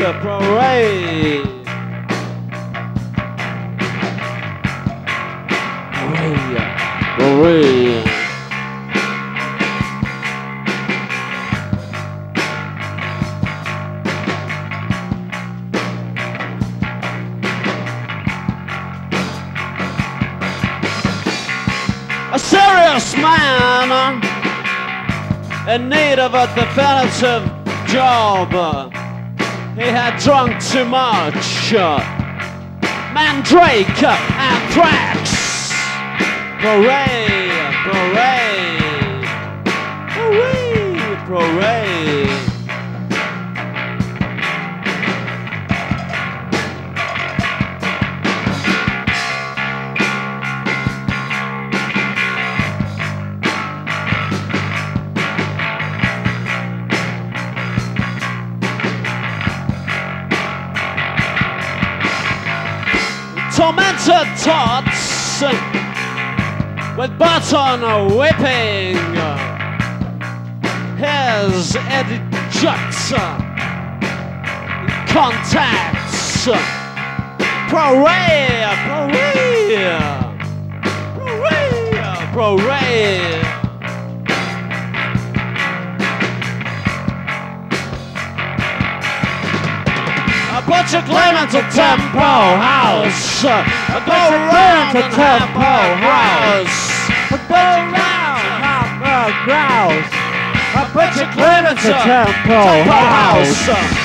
parade. Parade. A serious man in need of a definitive job. He had drunk too much. Mandrake, anthrax. Parade, parade. Parade, parade. Tormented tots with button whipping. Here's Eddie Jackson. Contacts. Parade, parade, parade, parade. Put your claim into Tempo House. Go round to Tempo House. Go round, have a grouse. Put your claim into Tempo House.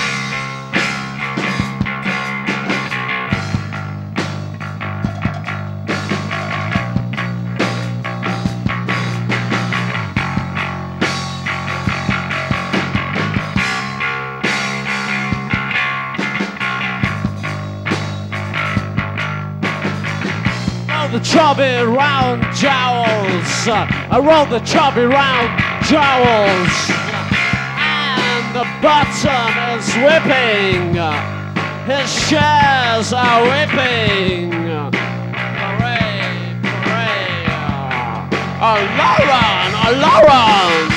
The chubby round jowls. I roll the chubby round jowls, and the button is whipping. His shares are whipping. Parade, parade. Oh, Lauren, oh, Lauren.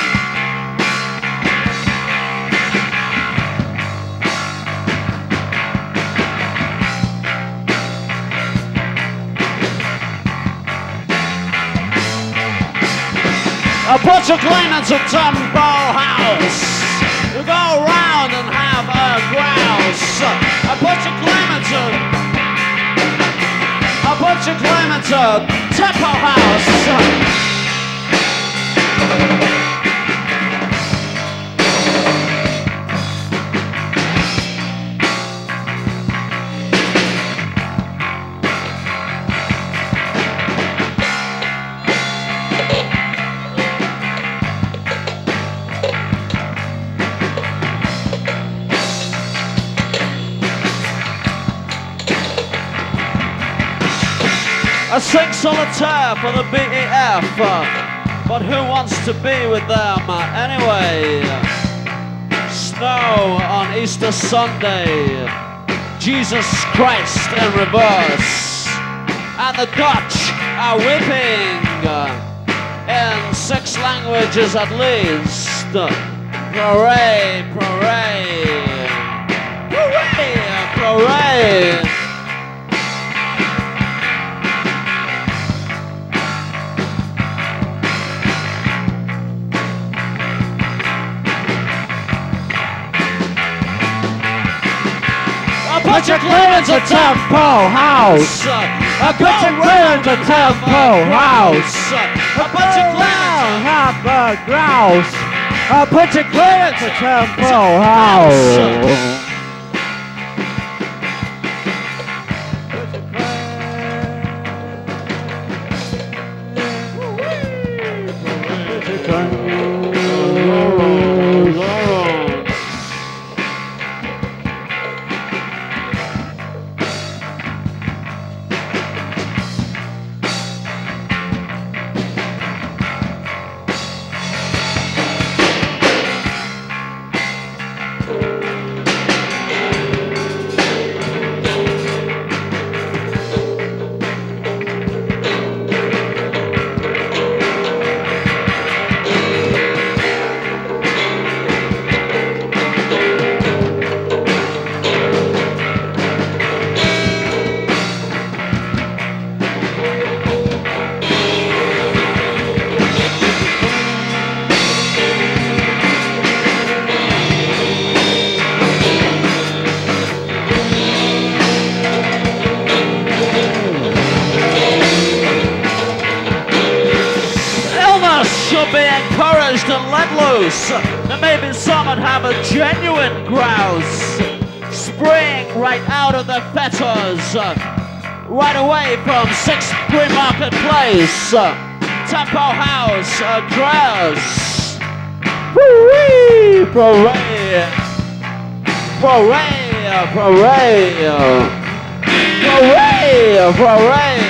Put your claim into Tempo House. You go round and have a grouse. Put your claim into Tempo House. I sing solitaire for the BEF, but who wants to be with them anyway? Snow on Easter Sunday, Jesus Christ in reverse, and the Dutch are whipping in 6 languages at least. Parade, parade, parade, parade. Put your clearance to Tempo House. Put your clearance to Tempo House. Put your clearance have a grouse. Put your clearance to Tempo House. and let loose. There may be some that have a genuine grouse. Spring right out of the fetters. Right away from 6th Green Market Place. Tempo House, grouse. Woo-wee! Parade! Parade! Parade! Parade! Parade!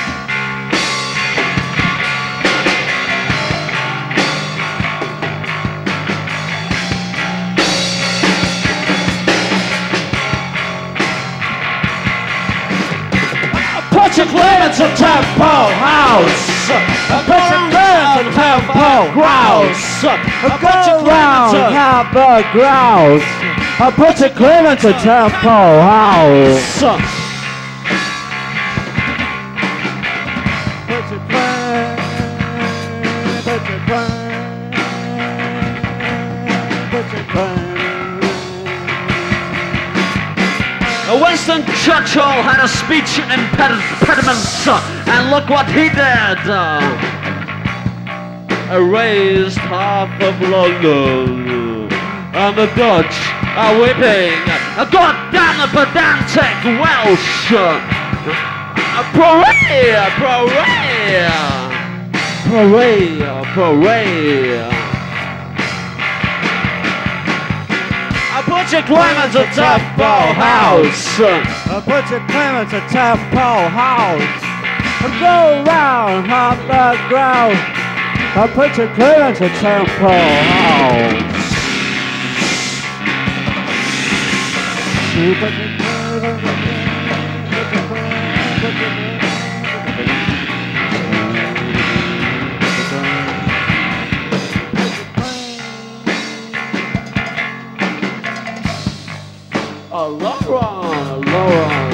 Put your claimants in Tempo House. Put your claimants in Tempo Grouse. Put your claimants in Tempo Grouse. Put your claimants in Tempo House. Put your claim, put your claim, put your claim. Winston Churchill had a speech impediment, and look what he did. Erased half of London, and the Dutch are weeping. God damn the pedantic Welsh. Parade, parade, parade, parade. Put your claimants at Tempo House. Put your claimants at Tempo House. Go round, hop the ground. Put your claimants at Tempo House. Laura, Laura.